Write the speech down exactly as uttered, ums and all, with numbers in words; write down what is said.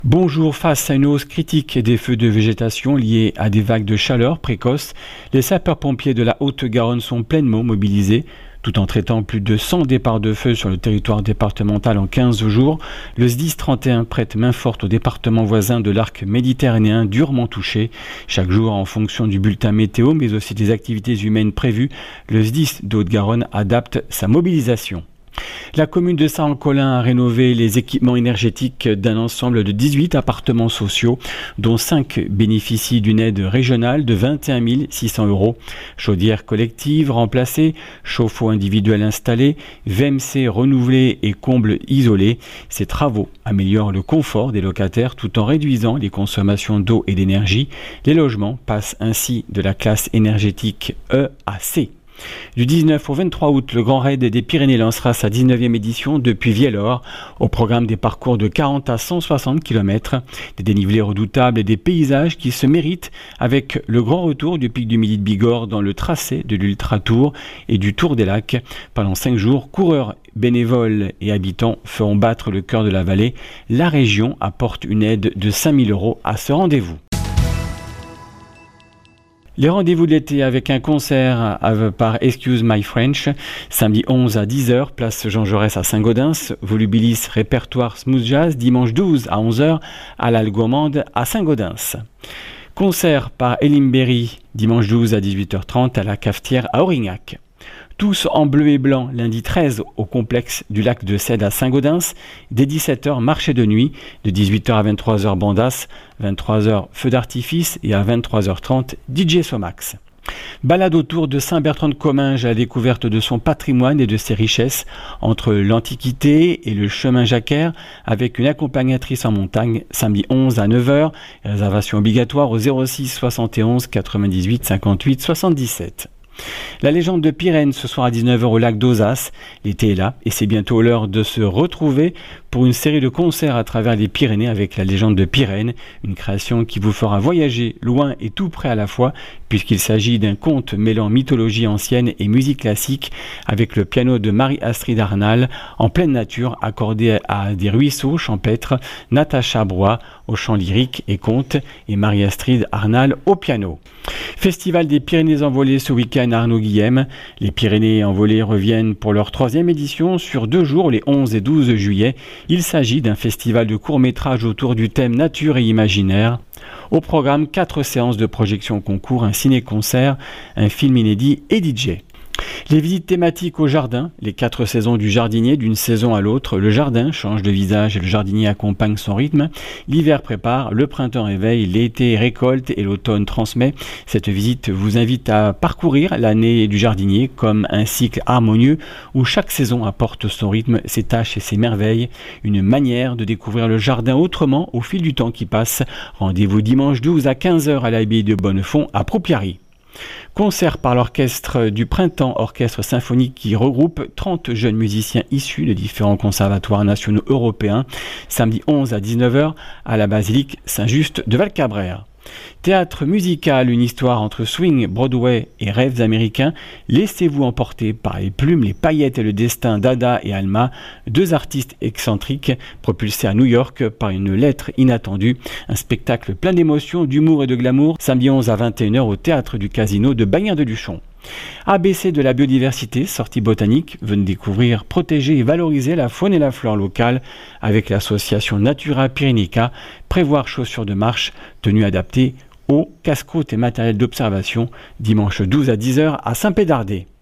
Bonjour, face à une hausse critique des feux de végétation liés à des vagues de chaleur précoces, les sapeurs-pompiers de la Haute-Garonne sont pleinement mobilisés. Tout en traitant plus de cent départs de feu sur le territoire départemental en quinze jours, le S D I S trente et un prête main forte aux départements voisins de l'arc méditerranéen durement touchés. Chaque jour, en fonction du bulletin météo, mais aussi des activités humaines prévues, le S D I S de Haute-Garonne adapte sa mobilisation. La commune de Saint-Colin a rénové les équipements énergétiques d'un ensemble de dix-huit appartements sociaux, dont cinq bénéficient d'une aide régionale de vingt et un mille six cents euros. Chaudière collective remplacée, chauffe-eau individuel installé, V M C renouvelé et combles isolés. Ces travaux améliorent le confort des locataires tout en réduisant les consommations d'eau et d'énergie. Les logements passent ainsi de la classe énergétique E à C. Du dix-neuf au vingt-trois août, le Grand Raid des Pyrénées lancera sa dix-neuvième édition depuis Viellore. Au programme des parcours de quarante à cent soixante kilomètres, des dénivelés redoutables et des paysages qui se méritent avec le grand retour du pic du Midi de Bigorre dans le tracé de l'Ultra Tour et du Tour des Lacs. Pendant cinq jours, coureurs, bénévoles et habitants feront battre le cœur de la vallée. La région apporte une aide de cinq mille euros à ce rendez-vous. Les rendez-vous de l'été avec un concert par Excuse My French, samedi onze à dix heures, place Jean Jaurès à Saint-Gaudens, Volubilis répertoire Smooth Jazz, dimanche douze à onze heures à l'Halle Gourmande à Saint-Gaudens. Concert par Elim Berry, dimanche douze à dix-huit heures trente à la Cafetière à Aurignac. Tous en bleu et blanc, lundi treize au complexe du lac de Cède à Saint-Gaudens, dès dix-sept heures marché de nuit, de dix-huit heures à vingt-trois heures bandas, vingt-trois heures feu d'artifice et à vingt-trois heures trente D J Somax. Balade autour de Saint-Bertrand-de-Comminges à la découverte de son patrimoine et de ses richesses entre l'Antiquité et le chemin Jacquère avec une accompagnatrice en montagne samedi onze à neuf heures, réservation obligatoire au zéro six soixante et onze quatre-vingt-dix-huit cinquante-huit soixante-dix-sept. La légende de Pyrène ce soir à dix-neuf heures au lac d'Ozas. L'été est là et c'est bientôt l'heure de se retrouver pour une série de concerts à travers les Pyrénées avec la légende de Pyrène, une création qui vous fera voyager loin et tout près à la fois puisqu'il s'agit d'un conte mêlant mythologie ancienne et musique classique avec le piano de Marie-Astrid Arnal en pleine nature accordé à des ruisseaux champêtres, Natacha Broy au chant lyrique et conte et Marie-Astrid Arnal au piano. Festival des Pyrénées envolées ce week-end à Arnaud-Guillem. Les Pyrénées envolées reviennent pour leur troisième édition sur deux jours, les onze et douze juillet. Il s'agit d'un festival de courts-métrages autour du thème nature et imaginaire. Au programme, quatre séances de projection concours, un ciné-concert, un film inédit et D J. Les visites thématiques au jardin, les quatre saisons du jardinier d'une saison à l'autre. Le jardin change de visage et le jardinier accompagne son rythme. L'hiver prépare, le printemps réveille, l'été récolte et l'automne transmet. Cette visite vous invite à parcourir l'année du jardinier comme un cycle harmonieux où chaque saison apporte son rythme, ses tâches et ses merveilles. Une manière de découvrir le jardin autrement au fil du temps qui passe. Rendez-vous dimanche douze à quinze heures à l'abbaye de Bonnefond à Proupiary. Concert par l'orchestre du Printemps, orchestre symphonique qui regroupe trente jeunes musiciens issus de différents conservatoires nationaux européens, samedi onze à dix-neuf heures à la basilique Saint-Just de Val-Cabrère. Théâtre musical, une histoire entre swing, Broadway et rêves américains. Laissez-vous emporter par les plumes, les paillettes et le destin d'Ada et Alma, deux artistes excentriques propulsés à New York par une lettre inattendue. Un spectacle plein d'émotions, d'humour et de glamour, samedi onze à vingt et une heures au Théâtre du Casino de Bagnères-de-Luchon. A B C de la biodiversité, sortie botanique, venez découvrir, protéger et valoriser la faune et la flore locale avec l'association Natura Pyrénica, prévoir chaussures de marche, tenues adaptées aux casse-croûtes et matériel d'observation, dimanche douze à dix heures à Saint-Pédardé.